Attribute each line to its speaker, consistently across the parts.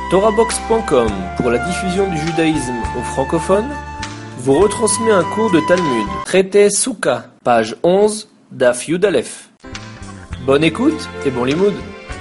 Speaker 1: TorahBox.com, pour la diffusion du judaïsme aux francophones, vous retransmet un cours de Talmud, traité Souka, page 11, Daf Yud Aleph. Bonne écoute et bon limoud.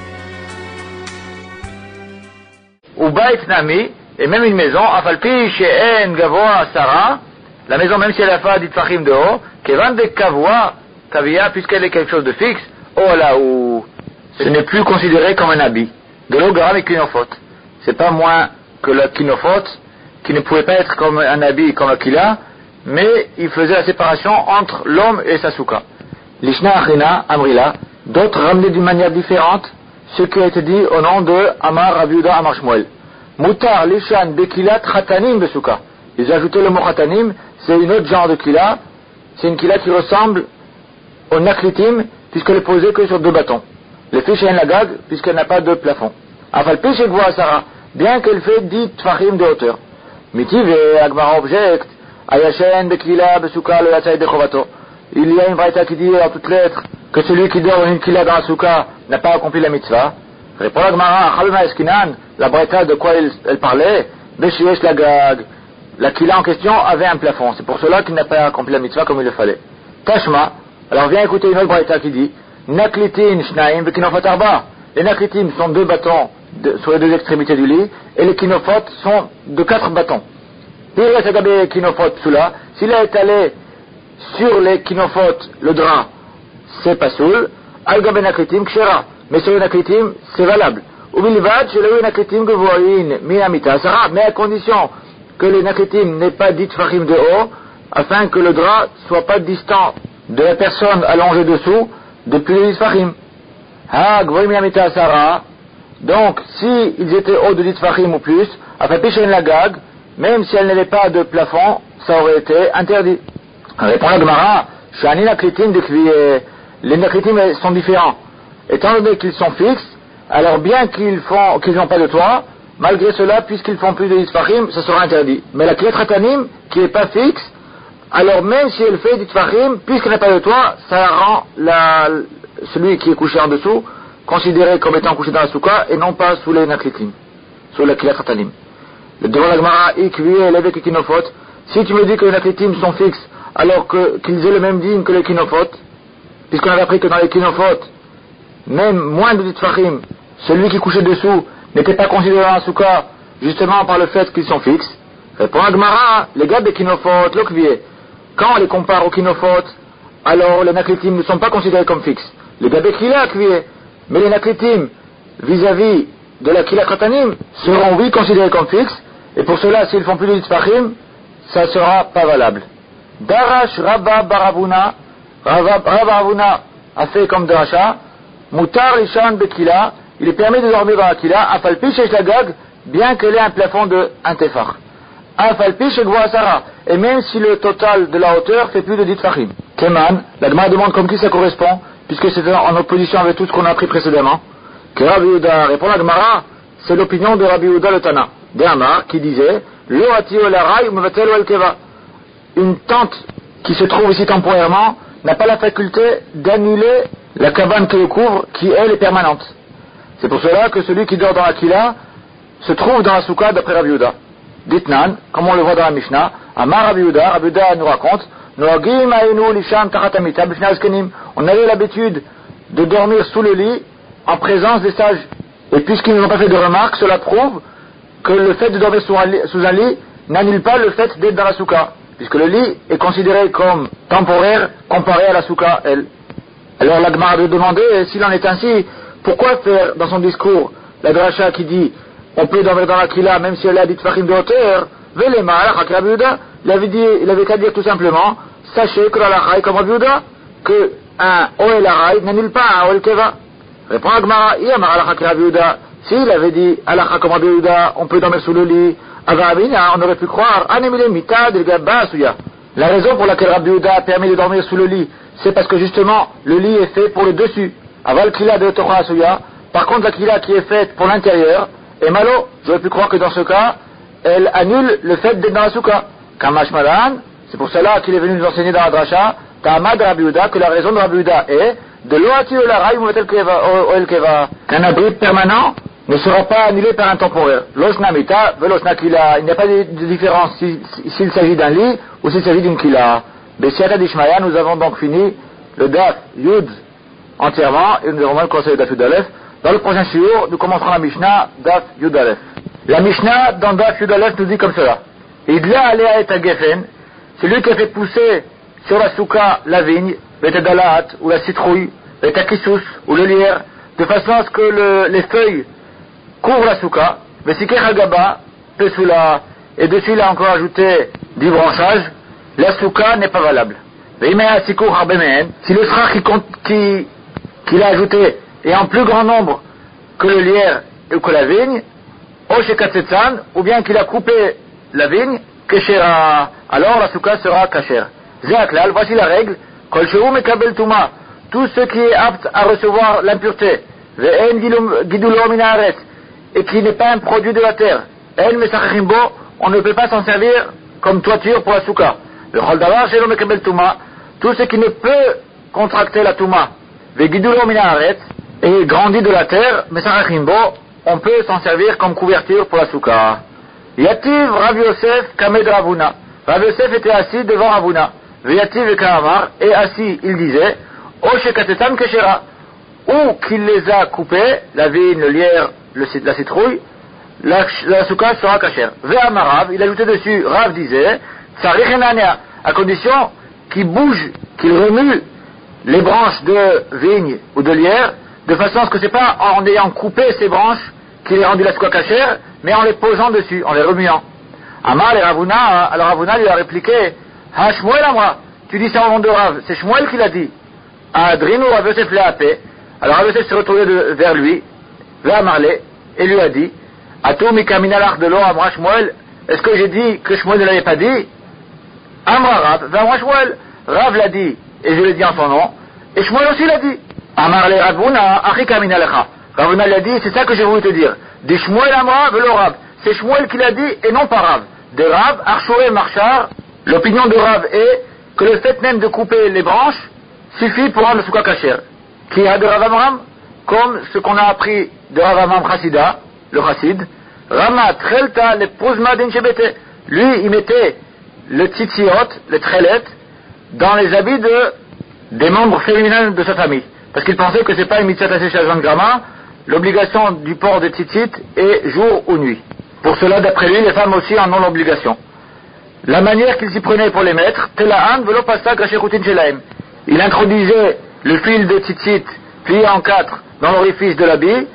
Speaker 2: Ou Bait Nami, et même une maison, Afalpi She'en Gavoa Sarah, la maison même si elle a fait dit Fahim de haut, Kevan de Kavoa, Kavia, puisqu'elle est quelque chose de fixe, oh là où ce n'est plus considéré comme un habit. De l'eau grave et kinofot. C'est pas moins que la kinofot, qui ne pouvait pas être comme un habit comme Akila, mais il faisait la séparation entre l'homme et sa souka. Lishna Achina, Amrila, d'autres ramenaient d'une manière différente ce qui a été dit au nom de Amar Rabiuda Amar Shmuel. Mutar Lishan Bekilat Khatanim Besuka. Ils ont ajouté le mot Khatanim, c'est une autre genre de kila, c'est une kila qui ressemble au naklitim, puisqu'elle est posée que sur deux bâtons. Les fiches et lagag, puisqu'elle n'a pas de plafond. Afal Piche et Sarah, bien qu'elle fait 10 tfachim de hauteur. Mitiv et Agmara object, Ayashen Bekila Besuka le Yatsaï de Chovato. Il y a une braïta qui dit en toutes lettres que celui qui dort dans une kila dans la souka n'a pas accompli la mitzvah. Répond Agmara, Chalma Eskinan, la braïta de quoi elle parlait, Beshiyesh Lagag. La kila en question avait un plafond, c'est pour cela qu'il n'a pas accompli la mitzvah comme il le fallait. Tashma, alors viens écouter une autre braïta qui dit, Naklitin Shnaim Bekinofot Arba. Les naklitim sont deux bâtons sur les deux extrémités du lit, et les kinofot sont de 4 bâtons. S'il a étalé sur les kinofot le drap, c'est pas soul, al-gabe naklitim kshera, mais sur les naklitim, c'est valable. Mais à condition que les naklitim n'aient pas dit tfachim de haut, afin que le drap soit pas distant de la personne allongée dessous de plus de 10 tfachim. Donc, si ils étaient hauts de 10 tfachim ou plus, afin pichen la gag, même si elle n'avait pas de plafond, ça aurait été interdit. Répond la Gemara, Shani naklitim de kviye, les naklitim sont différents. Étant donné qu'ils sont fixes, alors bien qu'ils n'ont pas de toit, malgré cela, puisqu'ils font plus de 10 tfachim, ça sera interdit. Mais la klet ratanim, qui n'est pas fixe, alors même si elle fait 10 tfachim, puisqu'elle n'a pas de toit, ça rend celui qui est couché en dessous considéré comme étant couché dans la souka et non pas sous les naklitim, sous la klet ratanim. Le devant la Gemara, ikviye levek et kinofot, si tu me dis que les naklitim sont fixes, alors qu'ils aient le même digne que les kinofot, puisqu'on avait appris que dans les kinofot, même moins de 10 tfachim, celui qui couchait dessous n'était pas considéré dans la souka, justement par le fait qu'ils sont fixes. Répond la Gemara, les gars des kinofot, l'okviye, quand on les compare aux kinofot, alors les naklitim ne sont pas considérés comme fixes. Les gars des kila, kviye, mais les naklitim, vis-à-vis de la kila kratanim, seront oui considérés comme fixes, et pour cela, s'ils font plus de 10 tfachim, ça sera pas valable. Darash Rabba Baravuna, Baravuna a fait comme Darasha, Mutar Lishan Bekila, il est permis de dormir dans la kila, Afalpi Shesh Lagag, bien qu'elle ait un plafond de 1 tefach. Afalpi Shesh Sarah, et même si le total de la hauteur fait plus de 10 tfachim. Keman, la Gemara demande comme qui ça correspond, puisque c'est en opposition avec tout ce qu'on a appris précédemment. Que Rabbi Yehuda répond la Gemara, c'est l'opinion de Rabbi Yehuda le Tana, d'Amar, qui disait, Lo ati olarai umevatel el keva. Une tente qui se trouve ici temporairement n'a pas la faculté d'annuler la cabane qui le couvre, qui elle est permanente. C'est pour cela que celui qui dort dans la kila se trouve dans la souka d'après Rabbi Yehuda. Ditnan, comme on le voit dans la Mishnah, Amar Rabbi Yehuda nous raconte, Noagim ainu lishan tachatamita b'fnei azkenim. On avait l'habitude de dormir sous le lit en présence des sages. Et puisqu'ils n'ont pas fait de remarques, cela prouve que le fait de dormir sous un lit n'annule pas le fait d'être dans la souka, puisque le lit est considéré comme temporaire comparé à la souka, elle. Alors la Gemara a demandé, s'il en est ainsi, pourquoi faire dans son discours la dracha qui dit on peut dormir dans la kila même si elle a dit tfachim de hauteur, Velema, Rabbi Yehuda, il avait qu'à dire tout simplement, sachez que la lachaï comme Rabbi Yehuda, que un oel araï n'annule pas un oel keva. Répond la Gemara, Yamar alakha Rabbi Yehuda, s'il avait dit alakha comme Rabbi Yehuda, on peut dormir sous le lit, Avabina, on aurait pu croire, anemile mitad el gabba suya. La raison pour laquelle Rabbi Yehuda a permis de dormir sous le lit, c'est parce que justement, le lit est fait pour le dessus. Aval kila de Torah suya. Par contre, la kila qui est faite pour l'intérieur, est malo. J'aurais pu croire que dans ce cas, elle annule le fait d'être dans la souka. Kamash malan, c'est pour cela qu'il est venu nous enseigner dans la dracha, Ta'amad Rabbi Yehuda, que la raison de Rabbi Yehuda est de l'oati olarai ou el keva, qu'un abri permanent ne sera pas annulé par un temporaire. L'osna mita, velosna kila. Il n'y a pas de différence s'il s'agit d'un lit ou s'il s'agit d'une kila. Bessiata d'Ishmaïa, nous avons donc fini le daf Yud entièrement et nous avons le conseil de daf Yud Aleph. Dans le prochain shiur, nous commencerons la Mishnah daf Yud Aleph. La Mishnah dans daf Yud Aleph nous dit comme cela. Idla alea et agefen, c'est lui qui a fait pousser sur la souka la vigne, vetedalaat ou la citrouille, vetakissus ou le lierre, de façon à ce que les feuilles couvrent la souka, vesikech agaba, pesula, et dessus il a encore ajouté du branchage, la souka n'est pas valable. Si le srach qu'il a ajouté est en plus grand nombre que le lierre ou que la vigne, ou bien qu'il a coupé la vigne, keshera, alors la souka sera kasher. Zéaklal, voici la règle, kol shehu mekabel tuma, tout ce qui est apte à recevoir l'impureté, ve'en gidulo min haaretz, et qui n'est pas un produit de la terre, en mesachachim bo, on ne peut pas s'en servir comme toiture pour la souka. Vechol davar shelo mekabel tuma, tout ce qui ne peut contracter la tuma, ve'gidulo min haaretz, et grandit de la terre, mesachachim bo, on peut s'en servir comme couverture pour la souka. Yativ Rav Yosef Kamed Ravuna. Rav Yosef était assis devant Ravuna. Yativ et Kahamar, et assis, il disait, Oshekatetam Keshera, ou qu'il les a coupés, la vigne, le lierre, la citrouille, la souka sera kasher. Ve'amarav, il ajoutait dessus, Rav disait, Tsarich enanea, à condition qu'il bouge, qu'il remue les branches de vigne ou de lierre, de façon à ce que c'est pas en ayant coupé ces branches qu'il ait rendu la souka kasher, mais en les posant dessus, en les remuant. Amar et Ravuna, alors Ravuna lui a répliqué, Ha Shmuel Amra, tu dis ça au nom de Rav, c'est Shmuel qui l'a dit. Adrinu Rav Yosef l'a appelé. Alors Rav Yosef s'est retourné vers lui, vers Marley, et lui a dit, Atou mikaminalach de l'eau Amra Shmuel, est-ce que j'ai dit que Shmuel ne l'avait pas dit? Amra Rav, Amra Shmuel, Rav l'a dit, et je l'ai dit en son nom, et Shmuel aussi l'a dit. Amar le Ravuna, Achi kaminalecha. Ravuna l'a dit, c'est ça que j'ai voulu te dire. Des Shmuel Amra velo Rav. C'est Shmuel qui l'a dit et non pas Rav. De Rav, Archoé Marchar, l'opinion de Rav est que le fait même de couper les branches suffit pour rendre le souka kasher. Qui a de Rav Amram, comme ce qu'on a appris de Rav Amram Chassida, le Chassid, Rama Trelta le Pouzma d'Inchebete. Lui, il mettait le tzitziot, le trelet, dans les habits des membres féminins de sa famille. Parce qu'il pensait que c'est pas une mitzvah tassée chez Jean Grama, l'obligation du port des tzitzit est jour ou nuit. Pour cela, d'après lui, les femmes aussi en ont l'obligation. La manière qu'il s'y prenait pour les mettre, Tela'an velo pasak rachekutin shelaim. Il introduisait le fil de tzitzit plié en quatre dans l'orifice de l'habit,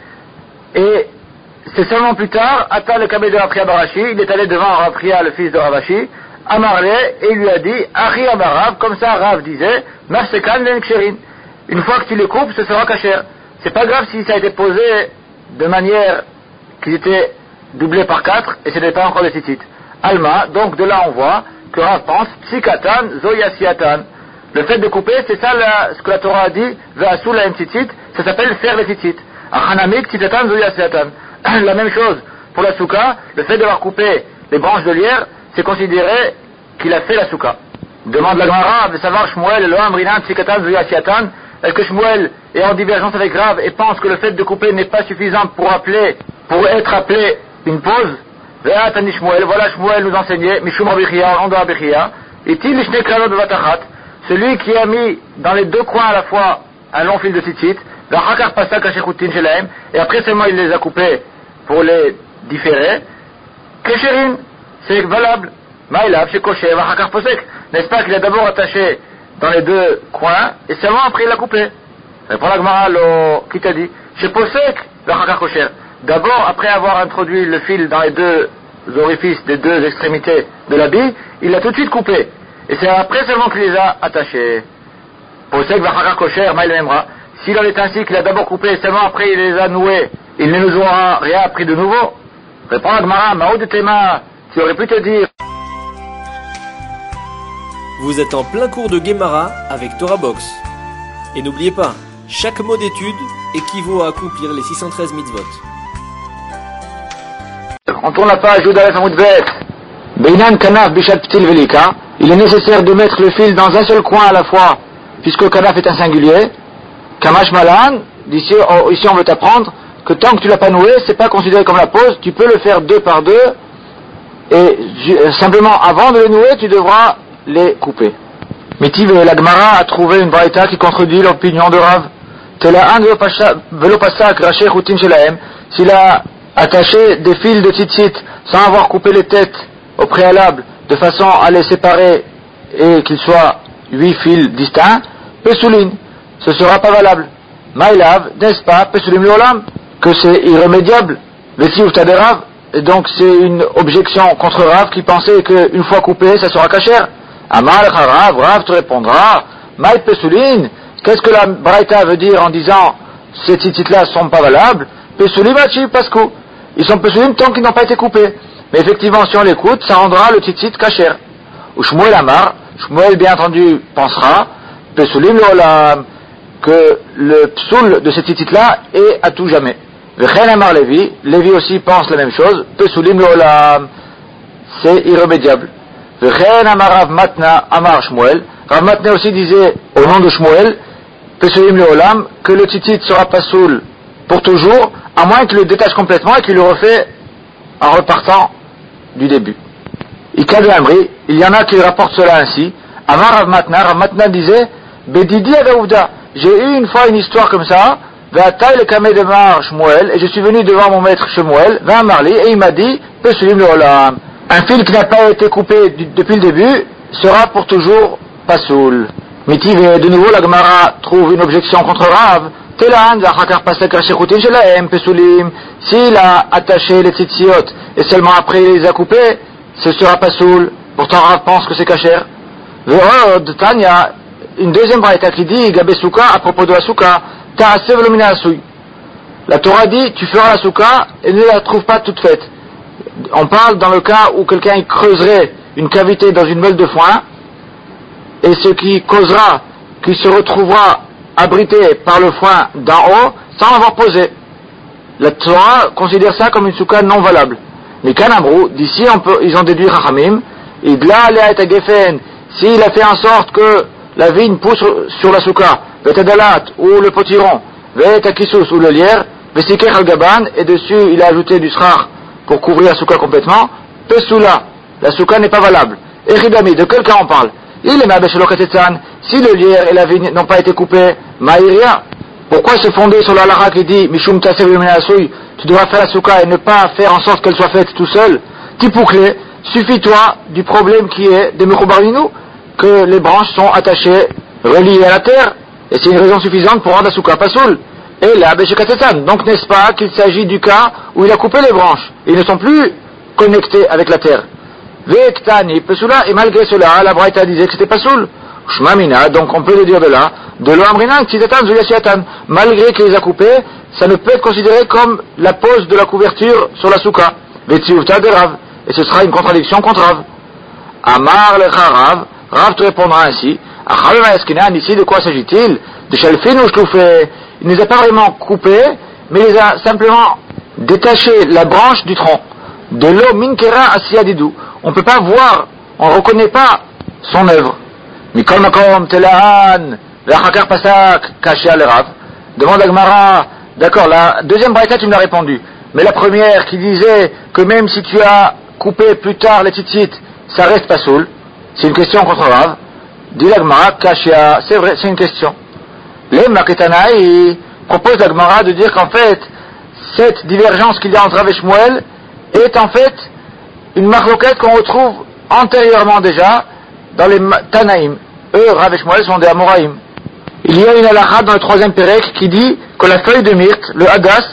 Speaker 2: et c'est seulement plus tard, Atta le kabé de Rapria Barashi, il est allé devant Rapria, le fils de Ravashi, Amarle, et il lui a dit, Achi Abarav, comme ça Rav disait, Mafsekan l'enksherin. Une fois que tu les coupes, ce sera kasher. C'est pas grave si ça a été posé de manière qu'ils étaient doublés par 4 et ce n'était pas encore des tzitzit. Alma, donc de là on voit que Rav pense, Psikatan, Zoyasiatan. Le fait de couper, c'est ça ce que la Torah a dit, Ve'asul la tzitzit, ça s'appelle faire les tzitzit. Achanamik, Tzitatan, Zoyasiatan. La même chose pour la souka, le fait d'avoir coupé les branches de lierre, c'est considéré qu'il a fait la souka. Demande la Gemara de savoir Shmuel, Eloham, Rinan, Psikatan, Zoyasiatan. Est-ce que Shmuel est en divergence avec Rav et pense que le fait de couper n'est pas suffisant pour être appelé une pause? Ve'atani Shmuel, voilà Shmuel nous enseignait, Mishum Rabichia, on doit Rabichia, est-il l'ishne kranot vatachat, celui qui a mis dans les deux coins à la fois un long fil de tzitzit, v'achakar pasak hashekutin shelaim, et après seulement il les a coupés pour les différer, kesherin, c'est valable, maïlav, chez kosher, v'achakar posek, n'est-ce pas qu'il a d'abord attaché dans les deux coins, et seulement après il l'a coupé. Répond la Gemara, qui t'a dit, chez Posek, le Chakar Kosher. D'abord, après avoir introduit le fil dans les deux orifices des deux extrémités de l'habit, il l'a tout de suite coupé. Et c'est après seulement qu'il les a attachés. Posek, le Chakar Kosher, Maïl Memra. S'il en est ainsi qu'il a d'abord coupé, seulement après il les a noués, il ne nous aura rien appris de nouveau. Répond la Gemara, Mao de Tema, tu aurais pu te dire.
Speaker 1: Vous êtes en plein cours de Gemara avec Torah Box. Et n'oubliez pas, chaque mot d'étude équivaut à accomplir les 613 mitzvot.
Speaker 2: On tourne la page Yudalef Amoudbet. Beinan Kanaf Bishat Ptil Velika. Il est nécessaire de mettre le fil dans un seul coin à la fois, puisque le Kanaf est un singulier. Kamash Malan, ici on veut apprendre, que tant que tu l'as pas noué, c'est pas considéré comme la pause, tu peux le faire 2 par 2, et simplement avant de les nouer, tu devras les couper. Mitiv et la Gemara a trouvé une braïta qui contredit l'opinion de Rav. S'il a attaché des fils de tzitzit sans avoir coupé les têtes au préalable, de façon à les séparer et qu'ils soient 8 fils distincts, Pesoulin, ce sera pas valable. Maïlav, n'est-ce pas, Pesulim Lolam, que c'est irrémédiable, Vessi Uftade Rav, et donc c'est une objection contre Rav qui pensait qu'une fois coupé, ça sera cachère. Amal Rav, Rav te répondra, Maï Pesulim, qu'est-ce que la Braïta veut dire en disant ces tzitzit-là sont pas valables? Pesulim Hachi Paskou, ils sont Pesulim tant qu'ils n'ont pas été coupés. Mais effectivement, si on l'écoute, ça rendra le tzitzit cachère. Ou Shmuel Amar, Shmuel bien entendu pensera, Pesulim Lolam, que le psoul de ces tzitzit-là est à tout jamais. Vechen Amar Lévi, Lévi aussi pense la même chose, Pesulim Lolam, c'est irrémédiable. Vechen Amar Rav Matna Amar Shmuel, Rav Matna aussi disait au nom de Shmuel, Pesulim Lolam, que le tzitzit sera pas soul pour toujours, à moins qu'il le détache complètement et qu'il le refait en repartant du début. Ikad Amri, il y en a qui rapportent cela ainsi. Amar Rav Matna disait, Bedidi Adaouvda, j'ai eu une fois une histoire comme ça, Ve'atay le kameh de Mar Shmuel, et je suis venu devant mon maître Shmuel, Ve'amarli, et il m'a dit, Pesulim Lolam, un fil qui n'a pas été coupé depuis le début sera pour toujours pas soul. Mitiv, de nouveau la Gemara trouve une objection contre Rav. Telan, Zachakar Pasek Rachekutim Shelaem, Pesulim, s'il a attaché les tzitziot et seulement après il les a coupés, ce sera pas soul. Pourtant Rav pense que c'est cachère. Ve'od, Tanya, une deuxième braïta qui dit, Gabé Souka, à propos de la Souka, Ta'asev Lomina Asouy. La Torah dit, tu feras la Souka et ne la trouve pas toute faite. On parle dans le cas où quelqu'un creuserait une cavité dans une meule de foin, et ce qui causera qu'il se retrouvera abrité par le foin d'en haut sans l'avoir posé. La Torah considère ça comme une souka non valable. Mais Kanamrou, d'ici ils ont déduit Chachamim, et de là aller à Geffen, s'il a fait en sorte que la vigne pousse sur la souka, Vetadalat ou le potiron, Vetakissus ou le lierre, Vesiker al-Gaban, et dessus il a ajouté du srar pour couvrir la souka complètement, Pesula, la souka n'est pas valable. Et Ridami, de quel cas on parle? Il est Mabeshalokatetsan, si le lierre et la vigne n'ont pas été coupés, Maïria, pourquoi se fonder sur la lara qui dit Mishum Tasev Luminasouy, tu devras faire la souka et ne pas faire en sorte qu'elle soit faite tout seul? Tipouklé, suffis-toi du problème qui est des Mekoubarinu, que les branches sont attachées, reliées à la terre, et c'est une raison suffisante pour rendre la souka pas soul. Et là, Beshekatetan, donc n'est-ce pas qu'il s'agit du cas où il a coupé les branches, ils ne sont plus connectés avec la terre. Vektani Pesula, et malgré cela, la Braïta disait que c'était pas soul. Shmamina, donc on peut le dire de là, de l'Amrinan, Tzitatan, Zuliasiatan, malgré qu'il les a coupés, ça ne peut être considéré comme la pose de la couverture sur la souka. Vetsiuvta de Rav, et ce sera une contradiction contre Rav. Amar lecha Rav, Rav te répondra ainsi, Achalma Eskinan, ici de quoi s'agit-il? De Shalfin ou Shloufé, il ne les a pas vraiment coupés, mais il les a simplement détaché la branche du tronc. De l'eau Minkera Asiadidou, on ne peut pas voir, on ne reconnaît pas son œuvre. Mikol Makom, Telaan, Vachakar Pasak, Kashia le Rav. Demande à Gemara, d'accord, la deuxième braïta tu me l'as répondu, mais la première qui disait que même si tu as coupé plus tard les tzitzit, ça reste pas soul, c'est une question contre Rav. Dit la Gemara, Kashia, c'est vrai, c'est une question. Les Maketanaï propose la Gemara de dire qu'en fait, cette divergence qu'il y a entre Rav et Shmuel est en fait une marloquette qu'on retrouve antérieurement déjà dans les Tanaïm. Eux, Rav et Shmuel, sont des Amoraïm. Il y a une halakha dans le troisième pérec qui dit que la feuille de myrte, le hadas,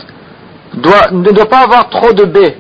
Speaker 2: ne doit pas avoir trop de baies.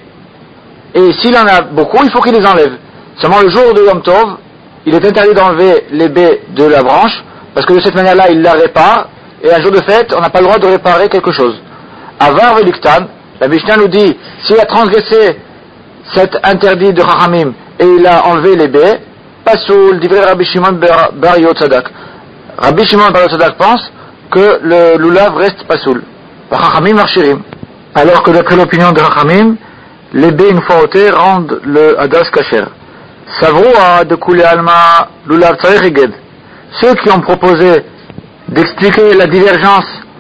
Speaker 2: Et s'il en a beaucoup, il faut qu'il les enlève. Seulement le jour de Yom Tov, il est interdit d'enlever les baies de la branche, parce que de cette manière-là, il la répare, et un jour de fête, on n'a pas le droit de réparer quelque chose. Avar veliktan, la Mishnah nous dit, s'il a transgressé cet interdit de Chachamim, et il a enlevé les baies, Pasoul, divrei Rabbi Shimon bar Yotzadak. Rabbi Shimon bar Yotzadak pense que le lulav reste Pasoul. Chachamim marchirim. Alors que d'après l'opinion de Chachamim, les baies une fois ôtées rendent le hadas kasher. Savroua de Kule Alma lulav tzarich eged. Ceux qui ont proposé d'expliquer la divergence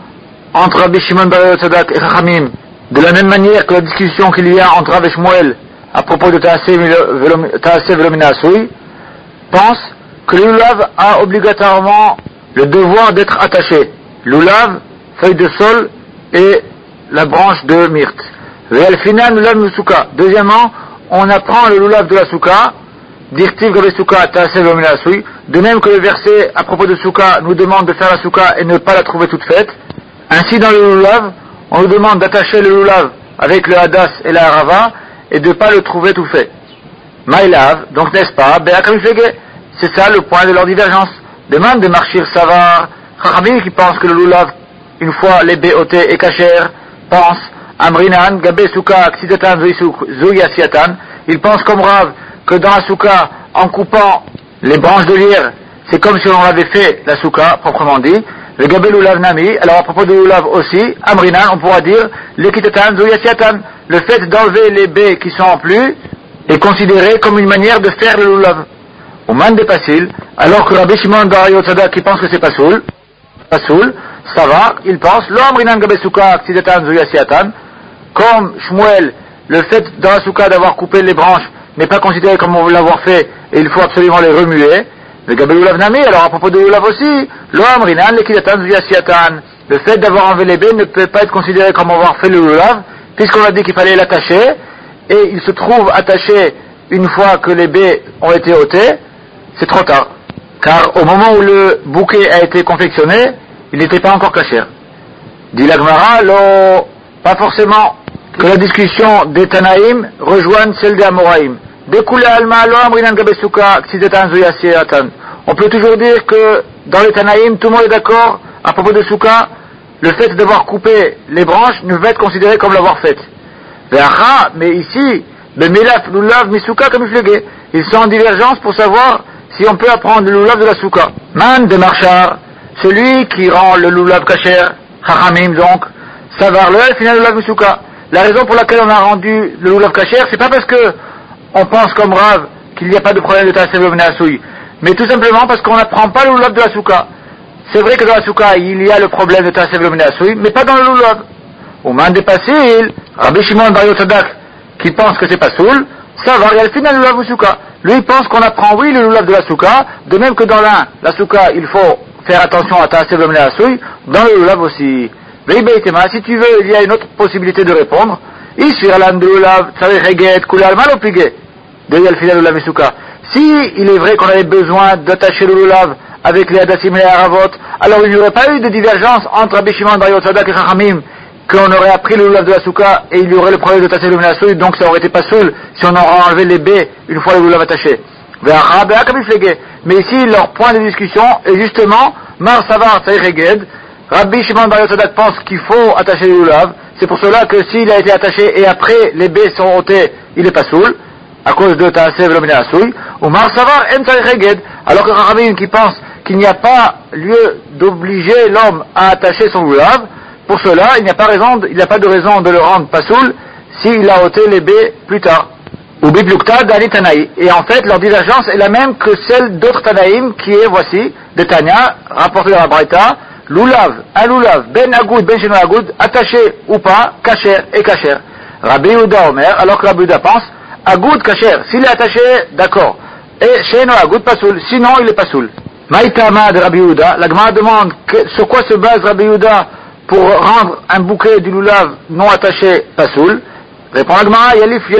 Speaker 2: entre Rabbi Shimon bar Yotzadok et Chachamim, de la même manière que la discussion qu'il y a entre Rav et Shmuel à propos de Taaseh Velomina Asui, pense que le lulav a obligatoirement le devoir d'être attaché. Lulav, feuille de saule et la branche de myrte. Ve'alfinan lulav musuka. Deuxièmement, on apprend le lulav de la souka, dirtiv gabe souka Taaseh Velomina Asui, de même que le verset à propos de souka nous demande de faire la souka et ne pas la trouver toute faite. Ainsi dans le lulav, on nous demande d'attacher le lulav avec le hadas et la harava et de ne pas le trouver tout fait. Maïlav, donc n'est-ce pas, c'est ça le point de leur divergence. Demande de Marchir Savar, Chachamim qui pense que le lulav, une fois les béoté et kacher, pense, Amrinan, Gabe Souka, Ksitatan, Zouyasiatan, il pense comme Rav que dans la souka, en coupant les branches de lierre, c'est comme si on avait fait la souka, proprement dit. Le Gabe Lulav Nami, alors à propos de lulav aussi, Amrinan, on pourra dire, Lekitatan, Zouyasiatan, le fait d'enlever les baies qui sont en plus est considéré comme une manière de faire le lulav. Au man de Pasil, alors que Rabbi Shimon bar Yotzadok qui pense que c'est Pasoul, ça va, il pense, l'Amrinan Gabe Souka, Ksitatan, Zouyasiatan, comme Shmuel, le fait dans la souka d'avoir coupé les branches n'est pas considéré comme on veut l'avoir fait et il faut absolument les remuer. Le Gabe Lulav Nami, alors à propos de lulav aussi, l'Amrinan, Lekitatan, Zouyasiatan, le fait d'avoir enlevé les baies ne peut pas être considéré comme avoir fait le lulav, puisqu'on a dit qu'il fallait l'attacher, et il se trouve attaché une fois que les baies ont été ôtées, c'est trop tard. Car au moment où le bouquet a été confectionné, il n'était pas encore caché. Dit la Gemara, pas forcément que la discussion des Tanaïm rejoigne celle des Amoraïm. On peut toujours dire que dans les Tanaïm, tout le monde est d'accord à propos de Souka, le fait d'avoir coupé les branches ne va être considéré comme l'avoir fait. Mais ici, ils sont en divergence pour savoir si on peut apprendre le lulav de la souka. Man de Marchar, celui qui rend le lulav kacher, Chachamim donc, savar le final lulav misuka. La raison pour laquelle on a rendu le lulav kacher, c'est pas parce que on pense comme Rav qu'il n'y a pas de problème de Taaseh Velomina Asui, mais tout simplement parce qu'on n'apprend pas le lulav de la souka. C'est vrai que dans la souka, il y a le problème de Taaseh Velomina Asui, mais pas dans le lulav. Au man de Pasil, Rabbi Shimon bar Yotzadok, qui pense que c'est pas soul, ça va, il y a le final lulav misuka. Lui, il pense qu'on apprend, oui, le lulav de la souka, de même que dans la souka, il faut faire attention à Taaseh Velomina Asui, dans le lulav aussi. Si tu veux, il y a une autre possibilité de répondre. Si il est vrai qu'on avait besoin d'attacher le lulav avec les hadassim et les haravot, alors il n'y aurait pas eu de divergence entre Rabbi Shimon bar Yotzadok et Chachamim, qu'on aurait appris le lulav de la souka et il y aurait le problème de Taaseh Velomina Asui, donc ça aurait été pas soul si on aurait enlevé les baies une fois le lulav attaché. Mais ici, leur point de discussion est justement Mar Savar Tzaïr Reged. Rabbi Shimon bar Yotzadok pense qu'il faut attacher le lulav. C'est pour cela que s'il a été attaché et après les baies sont ôtées, il est pas soul à cause de Taaseh Velomina Asui. Ou Mar Savar En Tzaïr Reged. Alors que Rabbi qui pense qu'il n'y a pas lieu d'obliger l'homme à attacher son lulav, pour cela, il n'y a pas de raison de le rendre pas soul s'il a ôté les baies plus tard. Ou Biblukta d'Ali Tanaï. Et en fait, leur divergence est la même que celle d'autres Tanaïm, qui est, voici, de Tanya, rapporté dans la Braïta, lulav, un lulav, ben agoud, ben sheno agoud, attaché ou pas, kacher et kacher. Rabbi Yehuda Omer, alors que Rabbi Yehuda pense, agoud, kacher, s'il est attaché, d'accord. Et sheno agoud, pas soul, sinon il est pas soul. Maïtama de Rabbi Yehuda, la Gemara demande sur quoi se base Rabbi Yehuda pour rendre un bouquet du lulav non attaché pas soul. Répond la Gemara,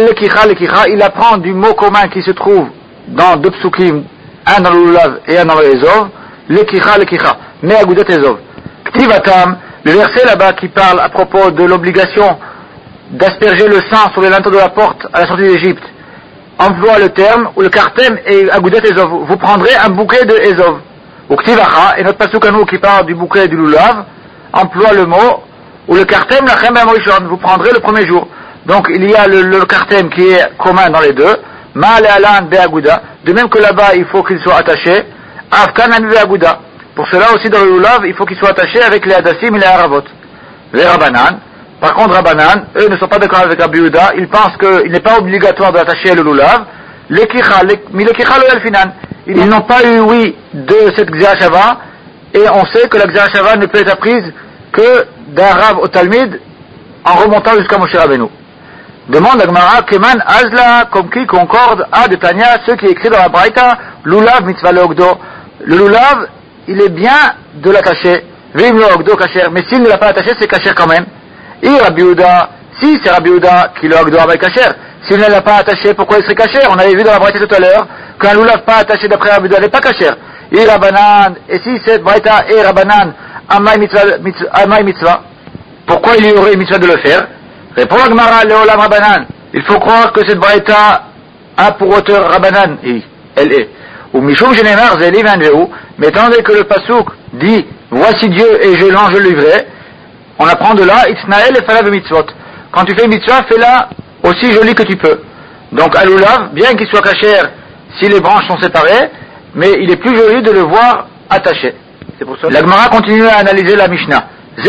Speaker 2: il apprend du mot commun qui se trouve dans deux psukim, un dans le lulav et un dans le ezov, lekicha, mais agoudat ezov. Ktivatam, le verset là-bas qui parle à propos de l'obligation d'asperger le sang sur les linteaux de la porte à la sortie d'Égypte, emploie le terme, ou le kartem et agoudat ezov. Vous prendrez un bouquet de ezov. Ou ktivacha, et notre pasuk à nous qui parle du bouquet du lulav, emploie le mot, ou le kartem lachem b'amorishon. Vous prendrez le premier jour. Donc il y a le kartem qui est commun dans les deux, ma le'alan be'agouda, de même que là-bas il faut qu'il soit attaché, afkan ami be'agouda. Pour cela aussi dans le lulav, il faut qu'il soit attaché avec les hadassim et les haravot. Les Rabbanan, par contre Rabbanan, eux ne sont pas d'accord avec Rabbi Yehuda, ils pensent qu'il n'est pas obligatoire d'attacher le lulav, les kicha, mais le kicha le finan. Ils n'ont pas eu oui de cette Gzera Shava, et on sait que la Gzera Shava ne peut être apprise que d'un Rav au Talmud en remontant jusqu'à Moshe Rabbeinu. Demande à Gemara, Keman Azla, comme qui concorde à de Tanya, ceux qui écrivent dans la Braïta, Lulav mitzvah leogdo. Le lulav, il est bien de l'attacher. Vim leogdo kasher. Mais s'il ne l'a pas attaché, c'est kasher quand même. Et Rabbi Yehuda, si c'est Rabbi Yehuda qui leogdo avec kasher, s'il ne l'a pas attaché, pourquoi il serait kasher? On avait vu dans la Braïta tout à l'heure qu'un lulav pas attaché d'après Rabbi Yehuda n'est pas kasher. Et Rabbanan, et si cette Braïta est Rabbanan, Amay mitzvah, pourquoi il y aurait une mitzvah de le faire? Répond la Gemara, Leolam Rabbanan. Il faut croire que cette Braïta a pour auteur Rabbanan, elle est. Ou Mishum Genemar Zeli Vanveu, mais étant donné que le Pasuk dit, voici Dieu et je l'ange livré, on apprend de là, Itznael et Falav mitzvot. Quand tu fais une mitzvah, fais-la aussi jolie que tu peux. Donc, Alulav, bien qu'il soit kasher, si les branches sont séparées, mais il est plus joli de le voir attaché. C'est pour ça. La Gemara continue à analyser la Mishnah.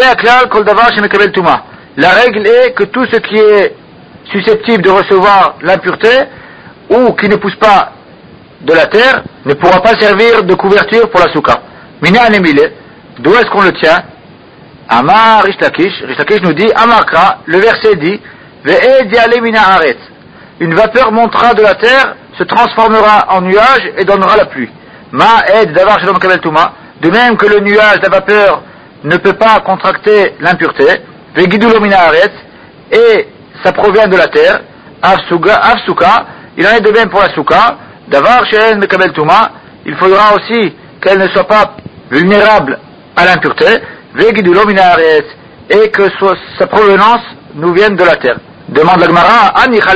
Speaker 2: La règle est que tout ce qui est susceptible de recevoir l'impureté ou qui ne pousse pas de la terre ne pourra pas servir de couverture pour la souka. Mina anemile, d'où est-ce qu'on le tient? Amar Rish Lakish nous dit, Amarkra, le verset dit, Ve'ed yale mina aretz. Une vapeur montera de la terre, se transformera en nuage et donnera la pluie. Ma ed davar shalom kabel tuma. De même que le nuage, la vapeur, ne peut pas contracter l'impureté, vegidulo mina aretz, et ça provient de la terre, afsuka, il en est de même pour la souka, davar shelen mekabel tuma, il faudra aussi qu'elle ne soit pas vulnérable à l'impureté, vegidulo mina aretz, et que sa provenance nous vienne de la terre. Demande la Gemara,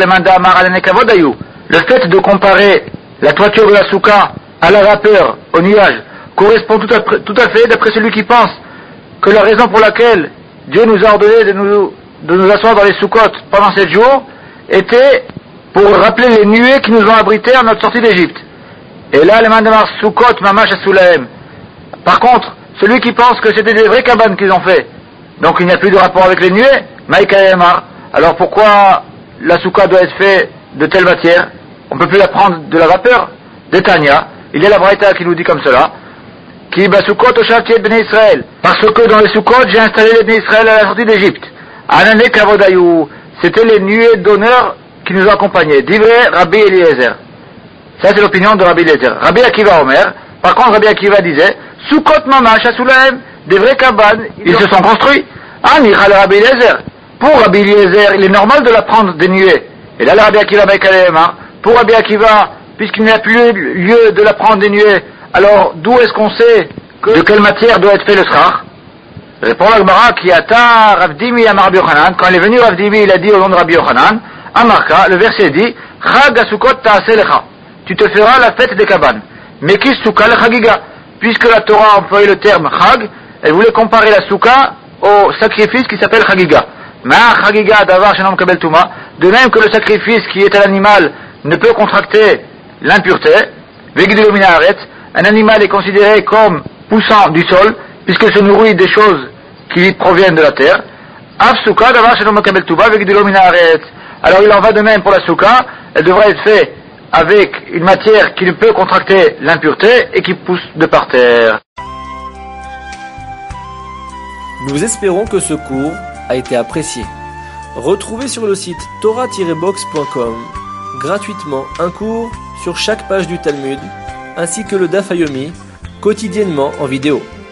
Speaker 2: le fait de comparer la toiture de la souka à la vapeur, au nuage, correspond tout à fait d'après celui qui pense que la raison pour laquelle Dieu nous a ordonné de nous asseoir dans les soukotes pendant 7 jours était pour rappeler les nuées qui nous ont abrités à notre sortie d'Égypte. Et là, les mandamar soukot mamash asulahem. Par contre, celui qui pense que c'était des vraies cabanes qu'ils ont fait, donc il n'y a plus de rapport avec les nuées, maïkayemar. Alors pourquoi la souka doit être faite de telle matière? On ne peut plus la prendre de la vapeur. D'Etania, il y a la Braïta qui nous dit comme cela, qui basukot au chartier de Bnei Israël, parce que dans les soukot j'ai installé les Bnei Israël à la sortie d'Égypte. Anane kavodayou, c'était les nuées d'honneur qui nous ont accompagnés. Divrei Rabbi Eliezer. Ça c'est l'opinion de Rabbi Eliezer. Rabbi Akiva Omer, par contre Rabbi Akiva disait, soukot mamash asulahem, des vraies cabanes, ils se sont construits. Anichal Rabbi Eliezer. Pour Rabbi Eliezer, il est normal de la prendre des nuées. Et là, Rabbi Akiva Baïkalema, pour Rabbi Akiva, puisqu'il n'y a plus lieu de la prendre des nuées, alors d'où est-ce qu'on sait de quelle matière doit être fait le schar? Répond la Gemara qui ata Rav Dimi amar Rabbi Yochanan. Quand il est venu Rav Dimi, il a dit au nom de Rabbi Yochanan, Amarka, le verset dit, Chag asukot ta'aseh lecha. Tu te feras la fête des cabanes. Mais qui souka le chagiga? Puisque la Torah a employé le terme chag, elle voulait comparer la souka au sacrifice qui s'appelle chagiga. De même que le sacrifice qui est à l'animal ne peut contracter l'impureté, un animal est considéré comme poussant du sol, puisqu'il se nourrit des choses qui proviennent de la terre. Alors il en va de même pour la souka, elle devrait être faite avec une matière qui ne peut contracter l'impureté et qui pousse de par terre.
Speaker 1: Nous espérons que ce cours a été apprécié. Retrouvez sur le site torah-box.com gratuitement un cours sur chaque page du Talmud, ainsi que le Daf Yomi, quotidiennement en vidéo.